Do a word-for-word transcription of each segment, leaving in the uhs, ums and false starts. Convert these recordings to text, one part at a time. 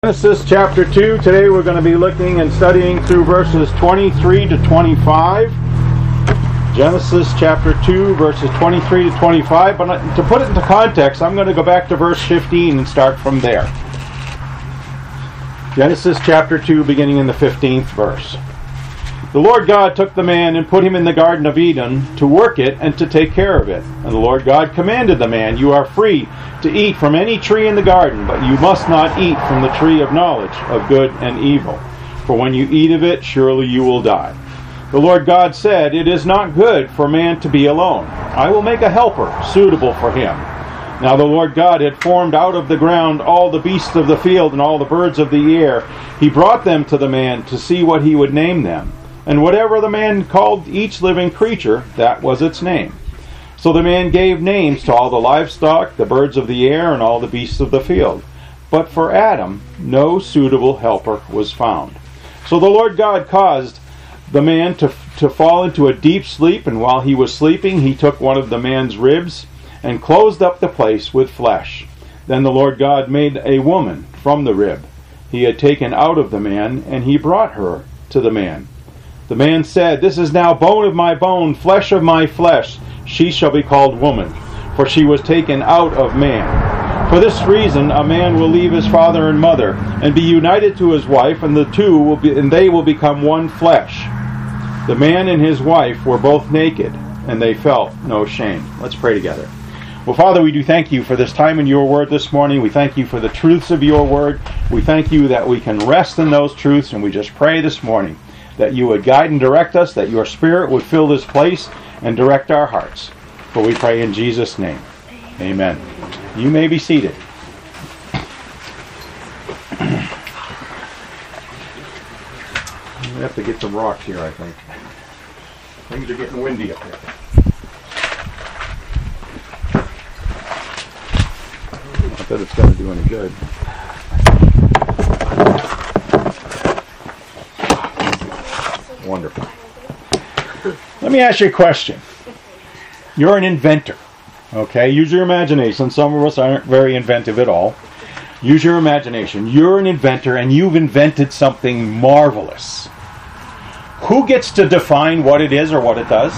Genesis chapter two. Today we're going to be looking and studying through verses twenty-three to twenty-five. Genesis chapter two, verses twenty-three to twenty-five. But to put it into context, I'm going to go back to verse fifteen and start from there. Genesis chapter two, beginning in the fifteenth verse. The Lord God took the man and put him in the Garden of Eden to work it and to take care of it. And the Lord God commanded the man, "You are free to eat from any tree in the garden, but you must not eat from the tree of knowledge of good and evil. For when you eat of it, surely you will die." The Lord God said, "It is not good for man to be alone. I will make a helper suitable for him." Now the Lord God had formed out of the ground all the beasts of the field and all the birds of the air. He brought them to the man to see what he would name them. And whatever the man called each living creature, that was its name. So the man gave names to all the livestock, the birds of the air, and all the beasts of the field. But for Adam, no suitable helper was found. So the Lord God caused the man to, to fall into a deep sleep, and while he was sleeping, he took one of the man's ribs and closed up the place with flesh. Then the Lord God made a woman from the rib he had taken out of the man, and he brought her to the man. The man said, "This is now bone of my bone, flesh of my flesh. She shall be called woman, for she was taken out of man. For this reason a man will leave his father and mother, and be united to his wife, and the two will be, and they will become one flesh." The man and his wife were both naked, and they felt no shame. Let's pray together. Well, Father, we do thank you for this time in your word this morning. We thank you for the truths of your word. We thank you that we can rest in those truths, and we just pray this morning that you would guide and direct us, that your Spirit would fill this place and direct our hearts. For we pray in Jesus' name. Amen. You may be seated. We have to get some rocks here, I think. Things are getting windy up here. Not that it's going to do any good. Wonderful. Let me ask you a question. You're an inventor. Okay? Use your imagination. Some of us aren't very inventive at all. Use your imagination. You're an inventor and you've invented something marvelous. Who gets to define what it is or what it does?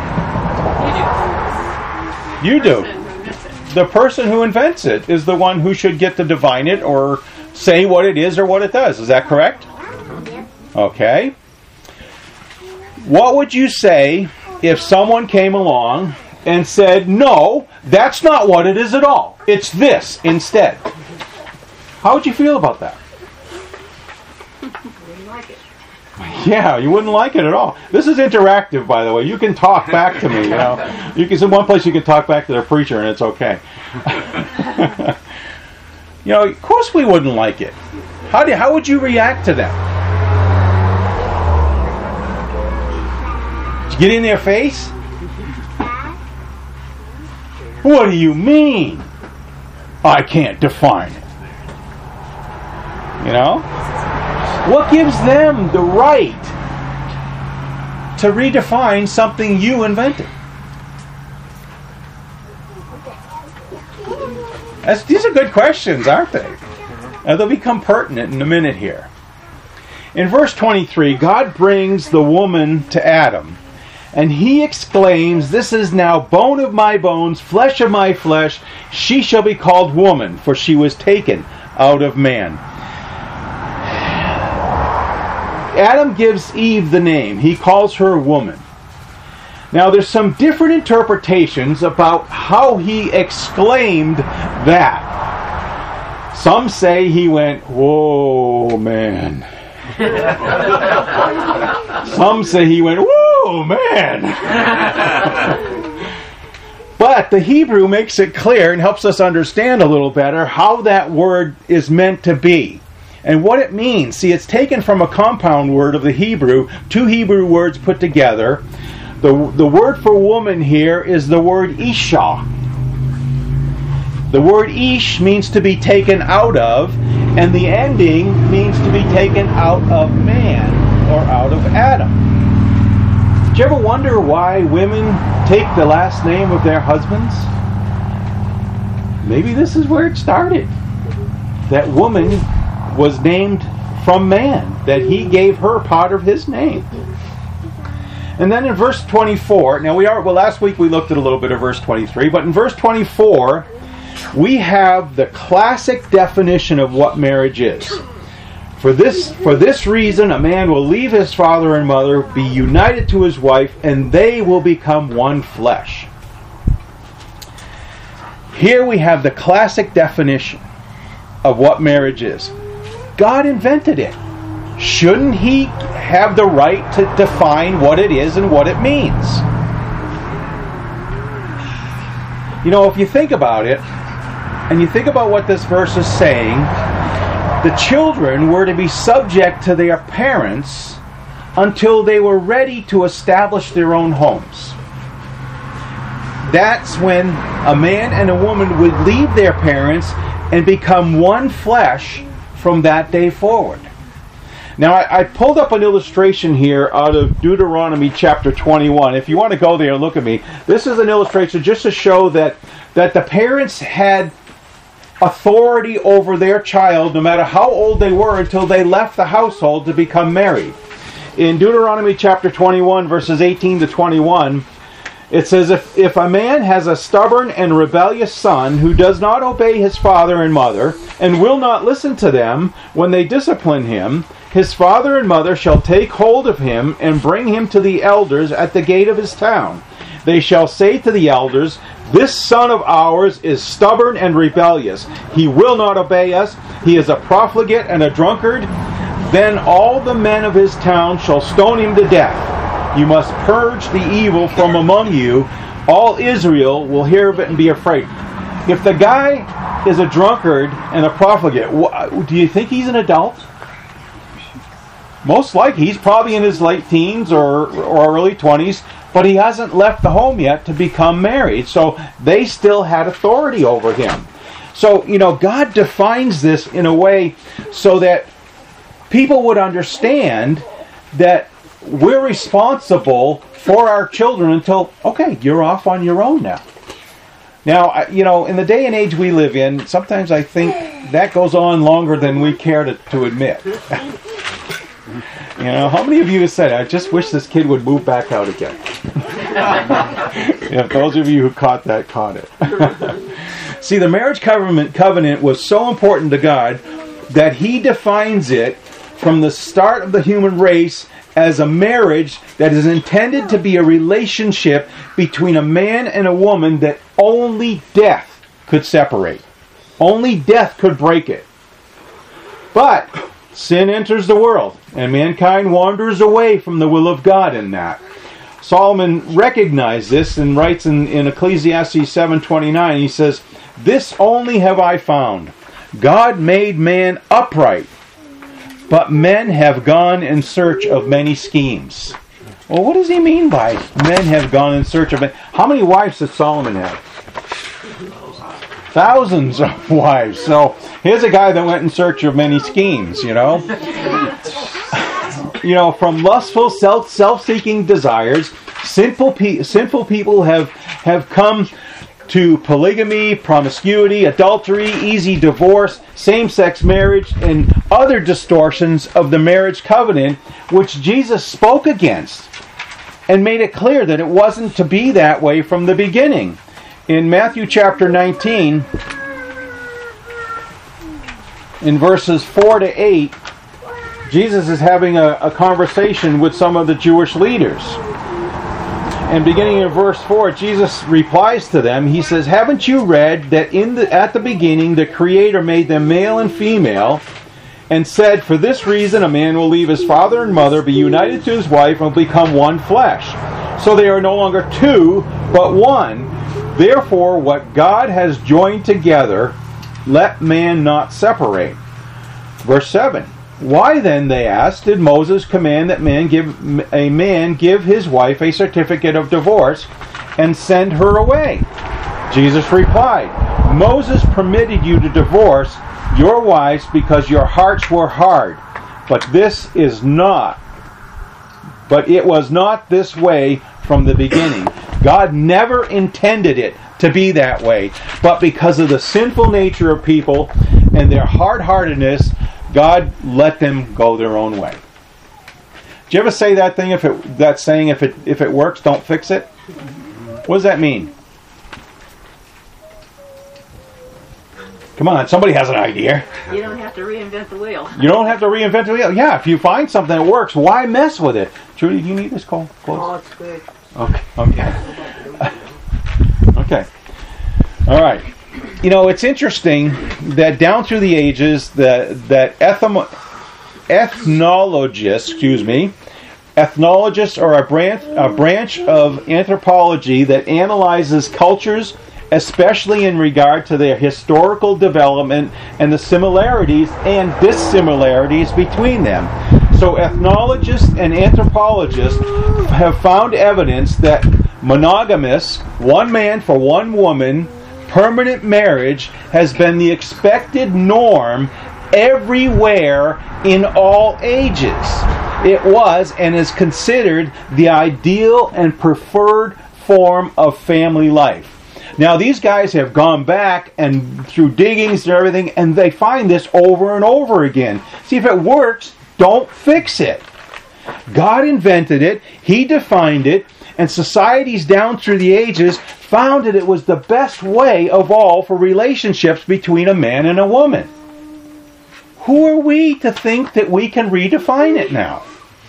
You do. You do. The person who invents it is the one who should get to define it or say what it is or what it does. Is that correct? Okay. What would you say if someone came along and said, "No, that's not what it is at all. It's this instead"? How would you feel about that? Wouldn't like it. Yeah, you wouldn't like it at all. This is interactive, by the way. You can talk back to me. You know, you can in one place you can talk back to the preacher, and it's okay. You know, of course we wouldn't like it. How do how would you react to that? Get in their face? What do you mean? I can't define it. You know? What gives them the right to redefine something you invented? That's, these are good questions, aren't they? And they'll become pertinent in a minute here. In verse twenty-three, God brings the woman to Adam. And he exclaims, "This is now bone of my bones, flesh of my flesh. She shall be called woman, for she was taken out of man." Adam gives Eve the name. He calls her woman. Now there's some different interpretations about how he exclaimed that. Some say he went, "Whoa, man." Some say he went, "Whoa, man." But the Hebrew makes it clear and helps us understand a little better how that word is meant to be and what it means. See, it's taken from a compound word of the Hebrew, two Hebrew words put together. The, the word for woman here is the word isha. The word ish means to be taken out of, and the ending means to be taken out of man or out of Adam. Did you ever wonder why women take the last name of their husbands? Maybe this is where it started. That woman was named from man, that he gave her part of his name. And then in verse twenty-four, now we are, well last week we looked at a little bit of verse twenty-three, but in verse twenty-four, we have the classic definition of what marriage is. For this, for this reason, a man will leave his father and mother, be united to his wife, and they will become one flesh. Here we have the classic definition of what marriage is. God invented it. Shouldn't he have the right to define what it is and what it means? You know, if you think about it, and you think about what this verse is saying, the children were to be subject to their parents until they were ready to establish their own homes. That's when a man and a woman would leave their parents and become one flesh from that day forward. Now, I, I pulled up an illustration here out of Deuteronomy chapter twenty-one. If you want to go there and look at me, this is an illustration just to show that, that the parents had authority over their child no matter how old they were until they left the household to become married. In Deuteronomy chapter twenty-one, verses eighteen to twenty-one, it says, if, if a man has a stubborn and rebellious son who does not obey his father and mother, and will not listen to them when they discipline him, his father and mother shall take hold of him and bring him to the elders at the gate of his town. They shall say to the elders, this son of ours is stubborn and rebellious. He will not obey us. He is a profligate and a drunkard. Then all the men of his town shall stone him to death. You must purge the evil from among you. All Israel will hear of it and be afraid. If the guy is a drunkard and a profligate, do you think he's an adult? Most likely, he's probably in his late teens or, or early twenties, but he hasn't left the home yet to become married. So they still had authority over him. So, you know, God defines this in a way so that people would understand that we're responsible for our children until, okay, you're off on your own now. Now, you know, in the day and age we live in, sometimes I think that goes on longer than we care to, to admit. You know, how many of you have said, I just wish this kid would move back out again? Yeah, those of you who caught that, caught it. See, the marriage covenant, covenant was so important to God that he defines it from the start of the human race as a marriage that is intended to be a relationship between a man and a woman that only death could separate. Only death could break it. But sin enters the world, and mankind wanders away from the will of God in that. Solomon recognized this and writes in, in Ecclesiastes seven twenty-nine, he says, this only have I found. God made man upright, but men have gone in search of many schemes. Well, what does he mean by men have gone in search of many? How many wives does Solomon have? Thousands of wives. So here's a guy that went in search of many schemes, you know. You know, from lustful, self, self-seeking desires, sinful, pe- sinful people have, have come to polygamy, promiscuity, adultery, easy divorce, same-sex marriage, and other distortions of the marriage covenant, which Jesus spoke against and made it clear that it wasn't to be that way from the beginning. In Matthew chapter nineteen, in verses four to eight, Jesus is having a, a conversation with some of the Jewish leaders. And beginning in verse four, Jesus replies to them. He says, haven't you read that in the, at the beginning the Creator made them male and female, and said, for this reason a man will leave his father and mother, be united to his wife, and become one flesh. So they are no longer two, but one. Therefore, what God has joined together, let man not separate. Verse seven. Why then, they asked, did Moses command that man give a man give his wife a certificate of divorce and send her away? Jesus replied, Moses permitted you to divorce your wives because your hearts were hard. But this is not, but it was not this way from the beginning. God never intended it to be that way. But because of the sinful nature of people and their hard-heartedness, God let them go their own way. Do you ever say that thing? If it that saying, if it if it works, don't fix it. What does that mean? Come on, somebody has an idea. You don't have to reinvent the wheel. You don't have to reinvent the wheel. Yeah, if you find something that works, why mess with it? Judy, do you need this call? Close? Oh, it's good. Okay. Okay. Okay. All right. You know, it's interesting that down through the ages, that that ethno, ethnologists, excuse me, ethnologists are a branch a branch of anthropology that analyzes cultures, especially in regard to their historical development and the similarities and dissimilarities between them. So ethnologists and anthropologists have found evidence that monogamous, one man for one woman, permanent marriage has been the expected norm everywhere in all ages. It was and is considered the ideal and preferred form of family life. Now, these guys have gone back and through diggings and everything, and they find this over and over again. See, if it works, don't fix it. God invented it, He defined it, and societies down through the ages found that it was the best way of all for relationships between a man and a woman. Who are we to think that we can redefine it now?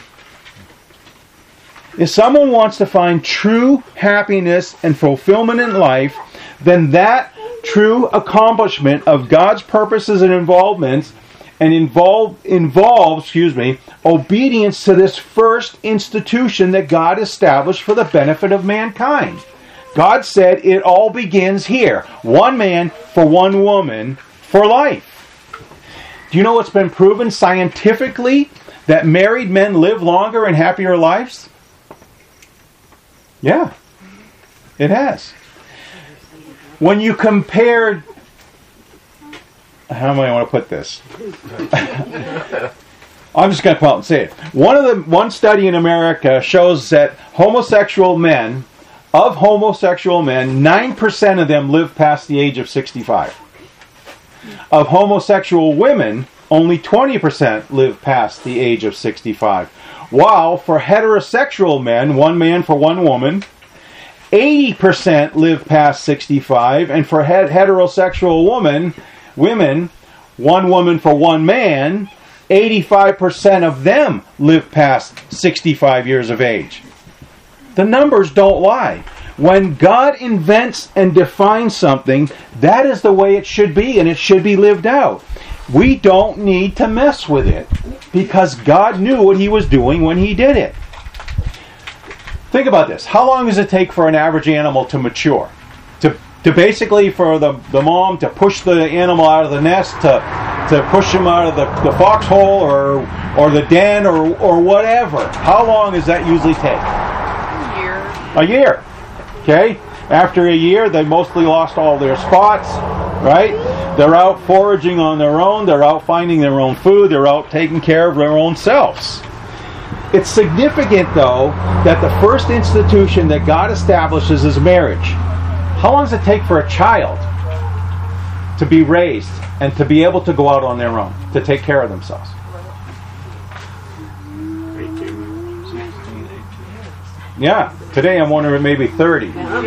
If someone wants to find true happiness and fulfillment in life, then that true accomplishment of God's purposes and involvements and involve, involves, excuse me, obedience to this first institution that God established for the benefit of mankind. God said it all begins here. One man for one woman for life. Do you know what's been proven scientifically? That married men live longer and happier lives? Yeah, it has. When you compare, how am I want to put this? I'm just going to come out and say it. One of the one study in America shows that homosexual men, of homosexual men, nine percent of them live past the age of sixty-five. Of homosexual women, only twenty percent live past the age of sixty-five. While for heterosexual men, one man for one woman, eighty percent live past sixty-five, and for heterosexual woman, women, one woman for one man, eighty-five percent of them live past sixty-five years of age. The numbers don't lie. When God invents and defines something, that is the way it should be, and it should be lived out. We don't need to mess with it, because God knew what He was doing when He did it. Think about this. How long does it take for an average animal to mature? To to basically for the, the mom to push the animal out of the nest, to to push him out of the, the foxhole or or the den or or whatever. How long does that usually take? A year. A year. Okay? After a year, they mostly lost all their spots, right? They're out foraging on their own. They're out finding their own food. They're out taking care of their own selves. It's significant, though, that the first institution that God establishes is marriage. How long does it take for a child to be raised and to be able to go out on their own, to take care of themselves? Yeah, today I'm wondering maybe thirty.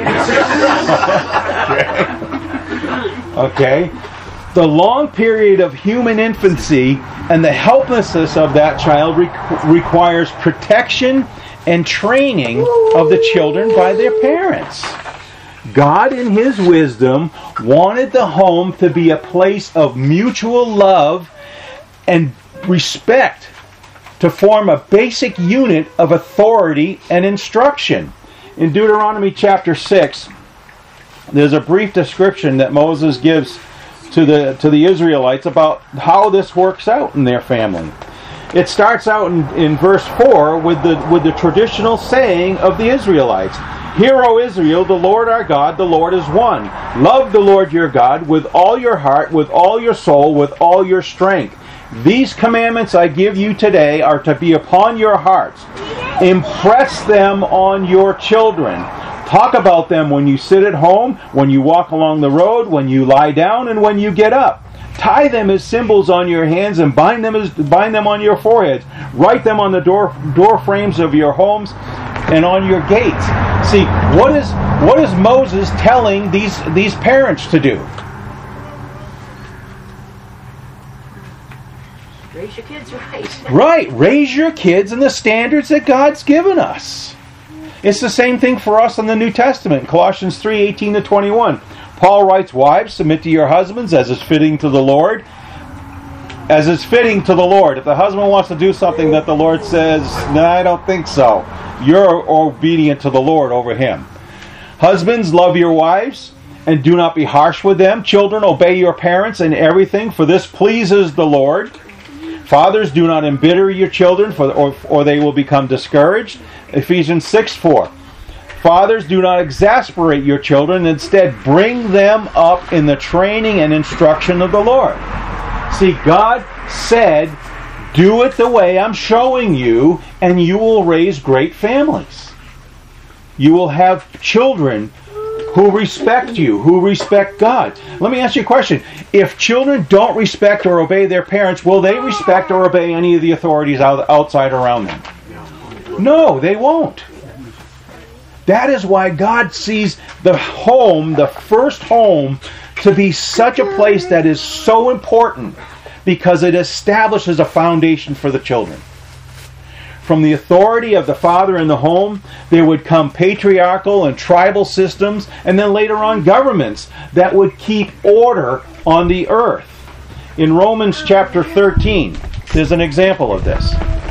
Okay. The long period of human infancy and the helplessness of that child re- requires protection and training of the children by their parents. God, in His wisdom, wanted the home to be a place of mutual love and respect, to form a basic unit of authority and instruction. In Deuteronomy chapter six, there's a brief description that Moses gives to the to the Israelites about how this works out in their family. It starts out in, in verse four with the with the traditional saying of the Israelites. Hear, O Israel, the Lord our God, the Lord is one. Love the Lord your God with all your heart, with all your soul, with all your strength. These commandments I give you today are to be upon your hearts. Impress them on your children. Talk about them when you sit at home, when you walk along the road, when you lie down, and when you get up. Tie them as symbols on your hands and bind them as bind them on your foreheads. Write them on the door door frames of your homes and on your gates. See, what is what is Moses telling these these parents to do? Raise your kids right. Right, raise your kids in the standards that God's given us. It's the same thing for us in the New Testament. Colossians three eighteen to twenty-one. Paul writes, "Wives, submit to your husbands as is fitting to the Lord." As is fitting to the Lord. If the husband wants to do something that the Lord says, "No, I don't think so," you're obedient to the Lord over him. Husbands, love your wives and do not be harsh with them. Children, obey your parents in everything, for this pleases the Lord. Fathers, do not embitter your children, for or, or they will become discouraged. Ephesians six four. Fathers, do not exasperate your children. Instead, bring them up in the training and instruction of the Lord. See, God said, do it the way I'm showing you, and you will raise great families. You will have children who respect you, who respect God. Let me ask you a question. If children don't respect or obey their parents, will they respect or obey any of the authorities outside around them? No, they won't. That is why God sees the home, the first home, to be such a place that is so important, because it establishes a foundation for the children. From the authority of the father in the home, there would come patriarchal and tribal systems, and then later on governments that would keep order on the earth. In Romans chapter thirteen, there's an example of this.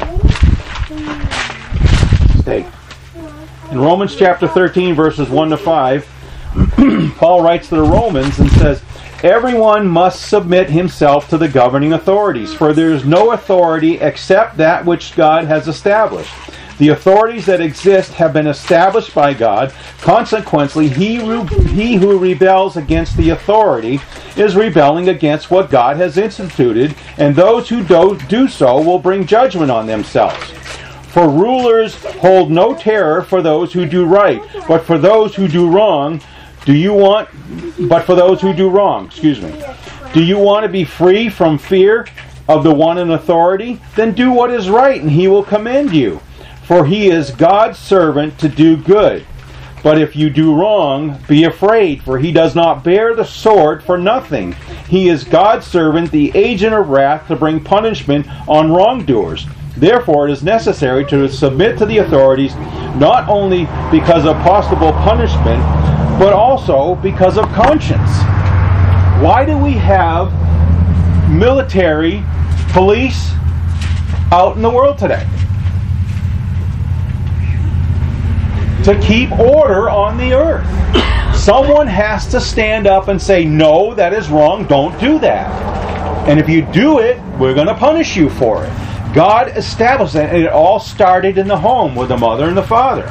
Stay. In Romans chapter thirteen, verses one to five, Paul writes to the Romans and says, "Everyone must submit himself to the governing authorities, for there is no authority except that which God has established. The authorities that exist have been established by God. Consequently, he who, he who rebels against the authority is rebelling against what God has instituted, and those who do, do so will bring judgment on themselves. For rulers hold no terror for those who do right, but for those who do wrong, do you want, but for those who do wrong, excuse me, do you want to be free from fear of the one in authority? Then do what is right, and he will commend you. For he is God's servant to do good. But if you do wrong, be afraid, for he does not bear the sword for nothing. He is God's servant, the agent of wrath, to bring punishment on wrongdoers. Therefore, it is necessary to submit to the authorities, not only because of possible punishment, but also because of conscience." Why do we have military, police out in the world today? To keep order on the earth. Someone has to stand up and say, "No, that is wrong, don't do that. And if you do it, we're going to punish you for it." God established that, and it all started in the home with the mother and the father.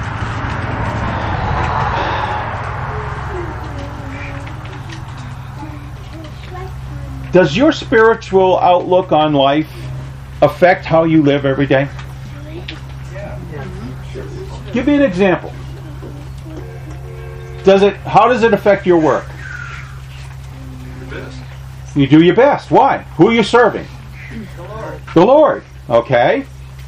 Does your spiritual outlook on life affect how you live every day? Give me an example. Does it? How does it affect your work? Your best. You do your best. Why? Who are you serving? The Lord. The Lord. Okay.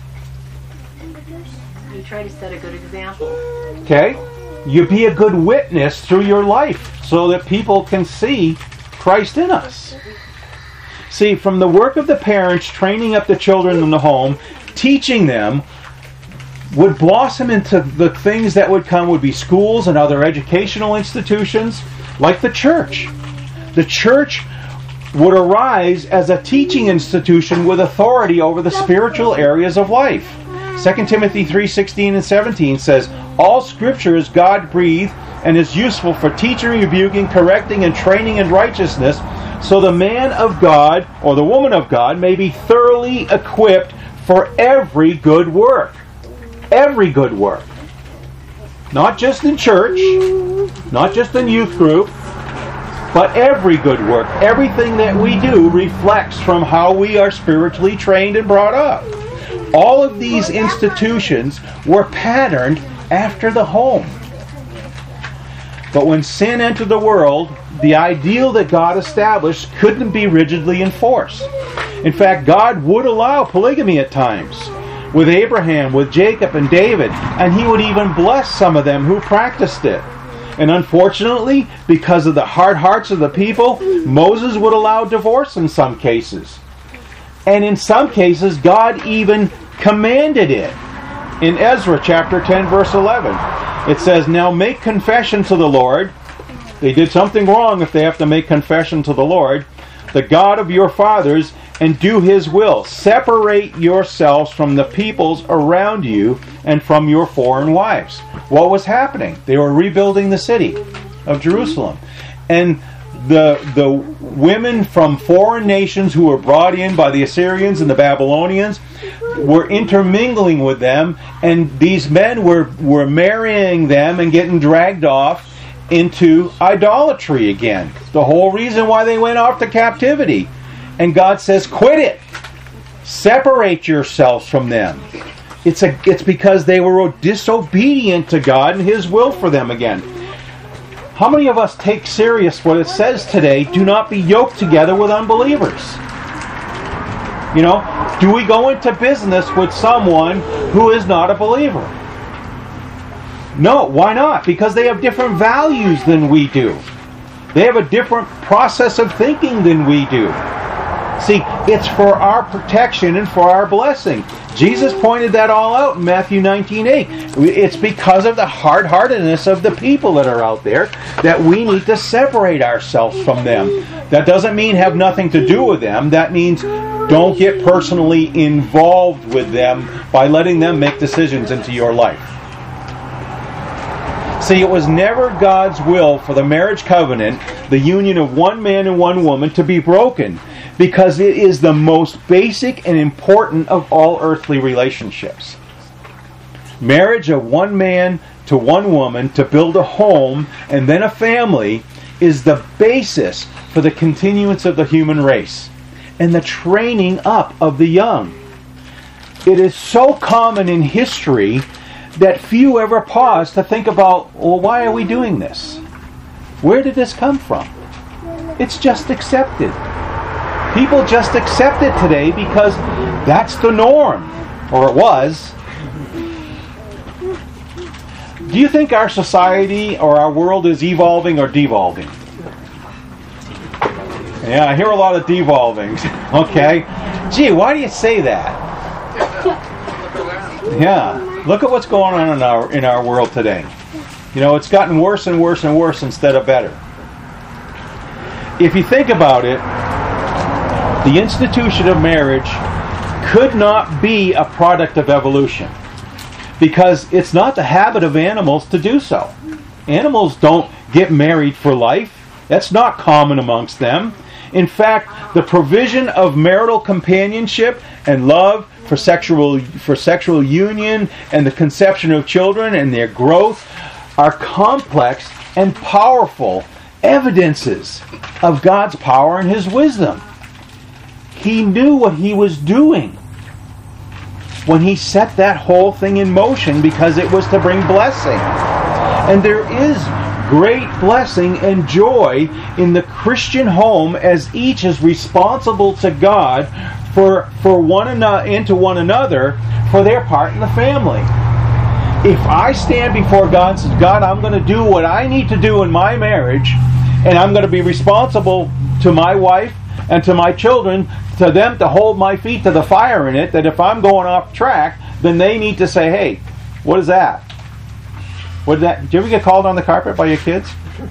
You try to set a good example. Okay. You be a good witness through your life so that people can see Christ in us. See, from the work of the parents, training up the children in the home, teaching them, would blossom into the things that would come would be schools and other educational institutions, like the church. The church would arise as a teaching institution with authority over the spiritual areas of life. Second Timothy three sixteen and seventeen says, "All Scripture is God-breathed and is useful for teaching, rebuking, correcting, and training in righteousness, so the man of God, or the woman of God, may be thoroughly equipped for every good work." Every good work. Not just in church, not just in youth group, but every good work. Everything that we do reflects from how we are spiritually trained and brought up. All of these institutions were patterned after the home. But when sin entered the world, the ideal that God established couldn't be rigidly enforced. In fact, God would allow polygamy at times, with Abraham, with Jacob, and David, and He would even bless some of them who practiced it. And unfortunately, because of the hard hearts of the people, Moses would allow divorce in some cases. And in some cases, God even commanded it. In Ezra chapter ten, verse eleven, it says, "Now make confession to the Lord." They did something wrong if they have to make confession to the Lord, "the God of your fathers, and do His will. Separate yourselves from the peoples around you and from your foreign wives." What was happening? They were rebuilding the city of Jerusalem. And the the women from foreign nations who were brought in by the Assyrians and the Babylonians were intermingling with them, and these men were, were marrying them and getting dragged off into idolatry again. The whole reason why they went off to captivity. And God says, quit it. Separate yourselves from them. It's a, it's because they were disobedient to God and His will for them again. How many of us take serious what it says today, do not be yoked together with unbelievers? You know, do we go into business with someone who is not a believer? No, why not? Because they have different values than we do. They have a different process of thinking than we do. See, it's for our protection and for our blessing. Jesus pointed that all out in Matthew nineteen eight. It's because of the hard-heartedness of the people that are out there that we need to separate ourselves from them. That doesn't mean have nothing to do with them. That means don't get personally involved with them by letting them make decisions into your life. See, it was never God's will for the marriage covenant, the union of one man and one woman, to be broken, because it is the most basic and important of all earthly relationships. Marriage of one man to one woman to build a home and then a family is the basis for the continuance of the human race and the training up of the young. It is so common in history that few ever pause to think about, well, why are we doing this? Where did this come from? It's just accepted. People just accept it today because that's the norm, or it was. Do you think our society or our world is evolving or devolving? Yeah, I hear a lot of devolving. Okay. Gee, why do you say that? Yeah, look at what's going on in our in our world today. You know, it's gotten worse and worse and worse instead of better. If you think about it, the institution of marriage could not be a product of evolution, because it's not the habit of animals to do so. Animals don't get married for life. That's not common amongst them. In fact, the provision of marital companionship and love for sexual for sexual union and the conception of children and their growth are complex and powerful evidences of God's power and His wisdom. He knew what He was doing when He set that whole thing in motion, because it was to bring blessing. And there is great blessing and joy in the Christian home, as each is responsible to God for for one another and to one another for their part in the family. If I stand before God and say, God, I'm going to do what I need to do in my marriage, and I'm going to be responsible to my wife and to my children, to them to hold my feet to the fire in it, that if I'm going off track, then they need to say, hey, what is that? What is that? Did you ever get called on the carpet by your kids?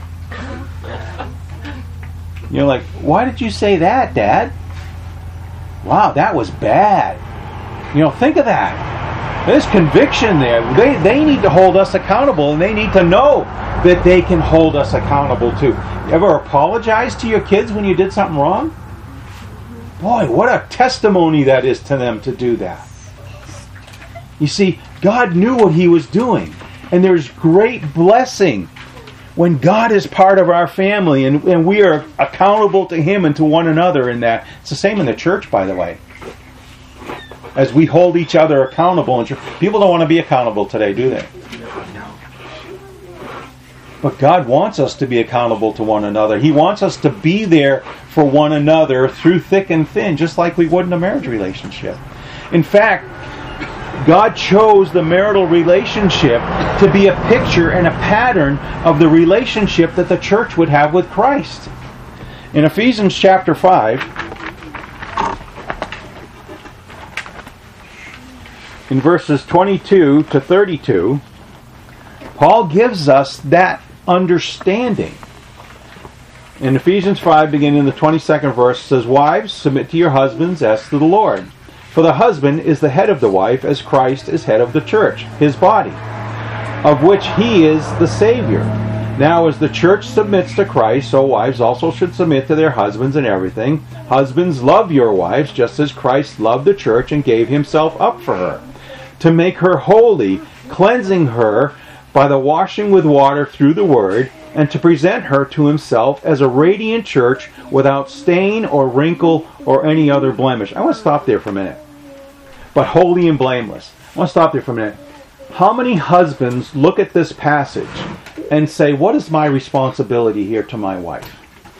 You're like, why did you say that, Dad? Wow, that was bad. You know, think of that. There's conviction there. They they need to hold us accountable, and they need to know that they can hold us accountable too. You ever apologize to your kids when you did something wrong? Boy, what a testimony that is to them to do that. You see, God knew what He was doing. And there's great blessing when God is part of our family and, and we are accountable to Him and to one another in that. It's the same in the church, by the way. As we hold each other accountable. And people don't want to be accountable today, do they? But God wants us to be accountable to one another. He wants us to be there for one another through thick and thin, just like we would in a marriage relationship. In fact, God chose the marital relationship to be a picture and a pattern of the relationship that the church would have with Christ. In Ephesians chapter five, in verses twenty-two to thirty-two, Paul gives us that understanding. In Ephesians five, beginning in the twenty-second verse, it says, "Wives, submit to your husbands as to the Lord. For the husband is the head of the wife, as Christ is head of the church, his body, of which he is the Savior. Now as the church submits to Christ, so wives also should submit to their husbands in everything. Husbands, love your wives, just as Christ loved the church and gave himself up for her, to make her holy, cleansing her by the washing with water through the word, and to present her to himself as a radiant church without stain or wrinkle or any other blemish." I want to stop there for a minute. But holy and blameless. I want to stop there for a minute. How many husbands look at this passage and say, what is my responsibility here to my wife?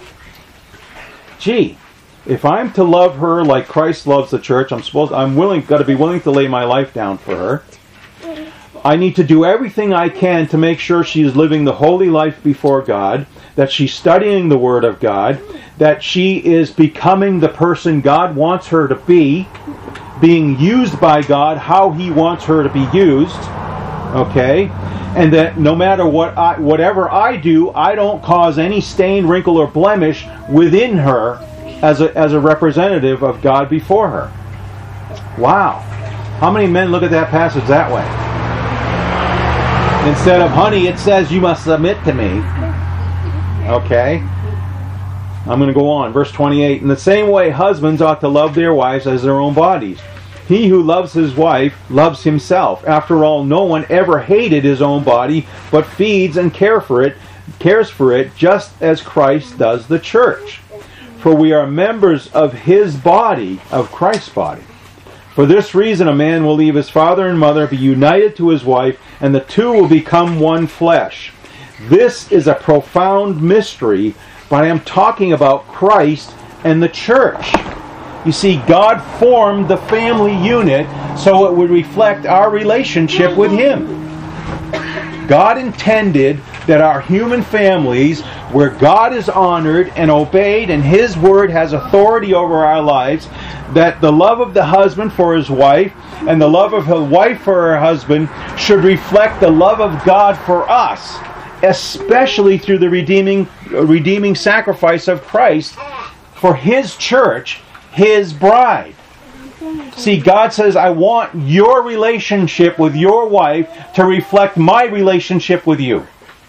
Gee, if I'm to love her like Christ loves the church, I'm supposed I'm willing got to be willing to lay my life down for her. I need to do everything I can to make sure she is living the holy life before God, that she's studying the Word of God, that she is becoming the person God wants her to be, being used by God how He wants her to be used, okay? And that no matter what I, whatever I do, I don't cause any stain, wrinkle, or blemish within her as a, as a representative of God before her. Wow. How many men look at that passage that way? Instead of, honey, it says you must submit to me. Okay? I'm going to go on. Verse twenty-eight. "In the same way, husbands ought to love their wives as their own bodies. He who loves his wife loves himself. After all, no one ever hated his own body, but feeds and care for it, cares for it, just as Christ does the church. For we are members of his body, of Christ's body. For this reason a man will leave his father and mother, be united to his wife, and the two will become one flesh. This is a profound mystery, but I am talking about Christ and the church." You see, God formed the family unit so it would reflect our relationship with Him. God intended that our human families, where God is honored and obeyed and His Word has authority over our lives, that the love of the husband for his wife and the love of the wife for her husband should reflect the love of God for us, especially through the redeeming, redeeming sacrifice of Christ for His church, His bride. See, God says, I want your relationship with your wife to reflect my relationship with you.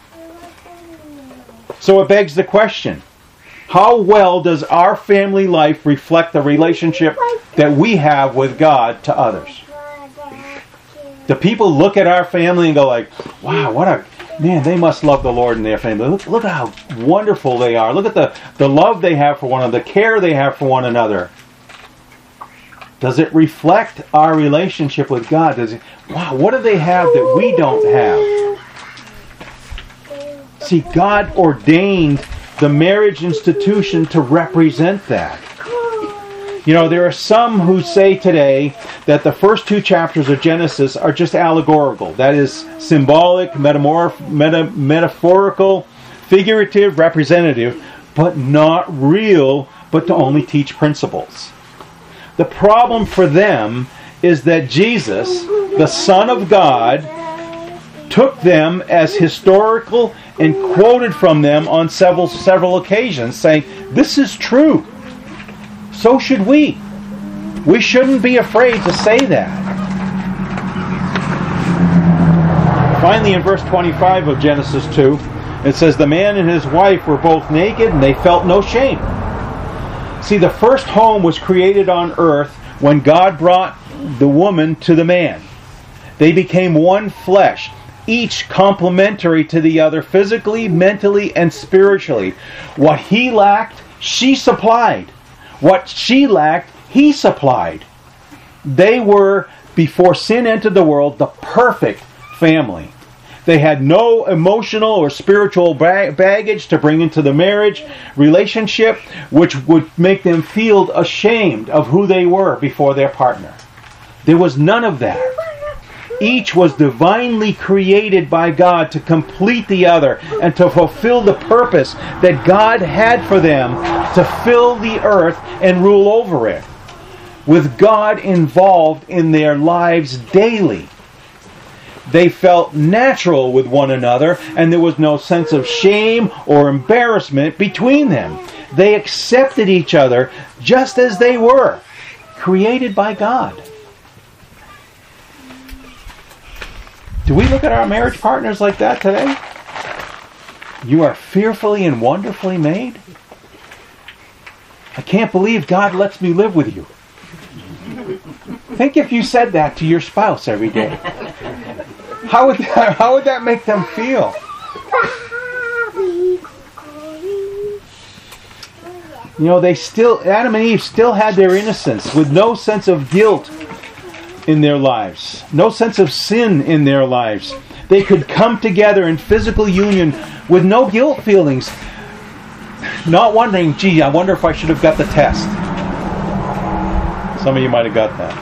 So it begs the question, how well does our family life reflect the relationship that we have with God to others? Do people look at our family and go like, wow, what a, man, they must love the Lord in their family. Look, look at how wonderful they are. Look at the, the love they have for one another, the care they have for one another. Does it reflect our relationship with God? Does it, wow, what do they have that we don't have? See, God ordained the marriage institution to represent that. You know, there are some who say today that the first two chapters of Genesis are just allegorical. That is, symbolic, metamorph- meta- metaphorical, figurative, representative, but not real, but to only teach principles. The problem for them is that Jesus, the Son of God, took them as historical and quoted from them on several several occasions, saying, this is true. So should we. We shouldn't be afraid to say that. Finally, in verse twenty-five of Genesis two, it says, the man and his wife were both naked, and they felt no shame. See, the first home was created on earth when God brought the woman to the man. They became one flesh, each complementary to the other, physically, mentally, and spiritually. What he lacked, she supplied. What she lacked, he supplied. They were, before sin entered the world, the perfect family. They had no emotional or spiritual baggage to bring into the marriage relationship, which would make them feel ashamed of who they were before their partner. There was none of that. Each was divinely created by God to complete the other and to fulfill the purpose that God had for them to fill the earth and rule over it, with God involved in their lives daily. They felt natural with one another, and there was no sense of shame or embarrassment between them. They accepted each other just as they were, created by God. Do we look at our marriage partners like that today? You are fearfully and wonderfully made. I can't believe God lets me live with you. Think if you said that to your spouse every day. How would that, how would that make them feel? You know, they still, Adam and Eve still had their innocence with no sense of guilt in their lives, no sense of sin in their lives. They could come together in physical union with no guilt feelings, not wondering, gee, I wonder if I should have got the test. Some of you might have got that.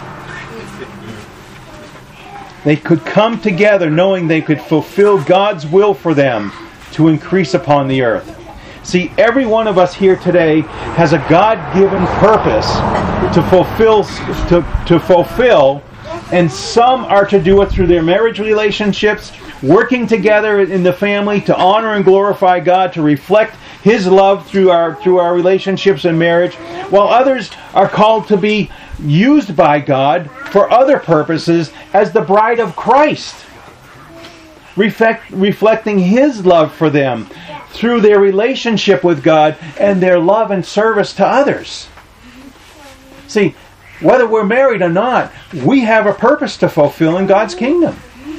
They could come together knowing they could fulfill God's will for them to increase upon the earth. See, every one of us here today has a God-given purpose to fulfill, to, to fulfill, and some are to do it through their marriage relationships, working together in the family to honor and glorify God, to reflect His love through our through our relationships and marriage, while others are called to be used by God for other purposes as the bride of Christ, reflect, reflecting His love for them through their relationship with God and their love and service to others. See, whether we're married or not, we have a purpose to fulfill in God's kingdom.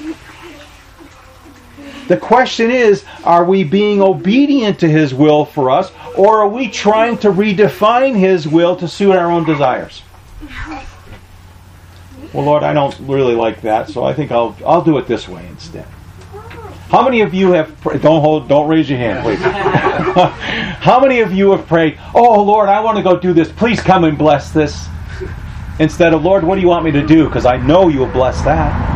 The question is, are we being obedient to His will for us, or are we trying to redefine His will to suit our own desires? Well, Lord, I don't really like that, so I think I'll I'll do it this way instead. How many of you have don't hold don't raise your hand, please? How many of you have prayed, "Oh Lord, I want to go do this. Please come and bless this." Instead of, "Lord, what do you want me to do? Because I know you'll bless that."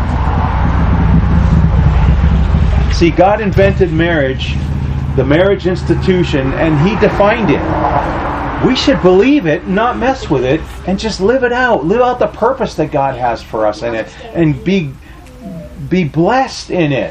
See, God invented marriage, the marriage institution, and He defined it. We should believe it, not mess with it, and just live it out. Live out the purpose that God has for us in it, and be be blessed in it.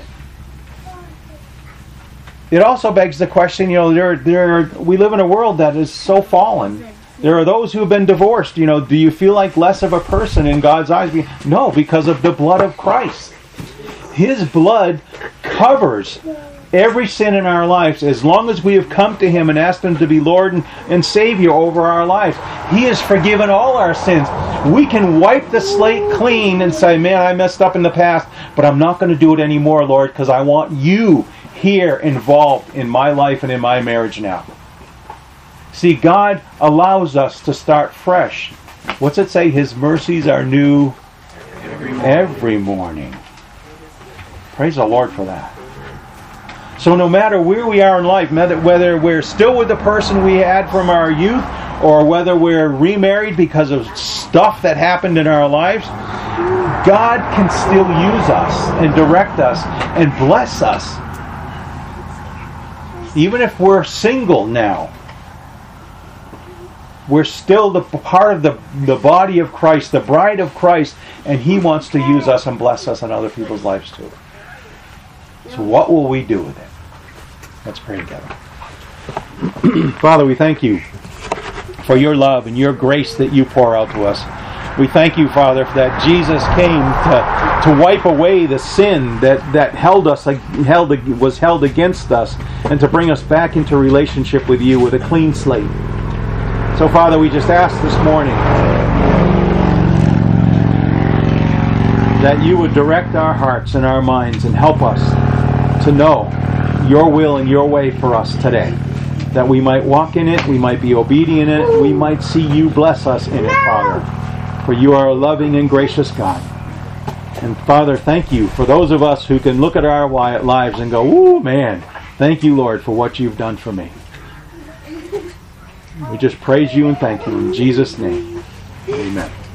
It also begs the question, you know, there, there, we live in a world that is so fallen. There are those who have been divorced. You know, do you feel like less of a person in God's eyes? No, because of the blood of Christ. His blood covers every sin in our lives. As long as we have come to Him and asked Him to be Lord and, and Savior over our lives, He has forgiven all our sins. We can wipe the slate clean and say, man, I messed up in the past, but I'm not going to do it anymore, Lord, because I want You here involved in my life and in my marriage now. See, God allows us to start fresh. What's it say? His mercies are new every morning. Every morning. Praise the Lord for that. So no matter where we are in life, whether we're still with the person we had from our youth, or whether we're remarried because of stuff that happened in our lives, God can still use us and direct us and bless us. Even if we're single now, we're still the part of the, the body of Christ, the bride of Christ, and He wants to use us and bless us in other people's lives too. So what will we do with it? Let's pray together. Father, we thank You for Your love and Your grace that You pour out to us. We thank You, Father, that Jesus came to, to wipe away the sin that, that held us, held, was held against us, and to bring us back into relationship with You with a clean slate. So, Father, we just ask this morning that You would direct our hearts and our minds and help us to know Your will and Your way for us today. That we might walk in it, we might be obedient in it, we might see You bless us in it, Father. For You are a loving and gracious God. And Father, thank you for those of us who can look at our lives and go, ooh, man, thank you, Lord, for what you've done for me. We just praise you and thank you in Jesus' name. Amen.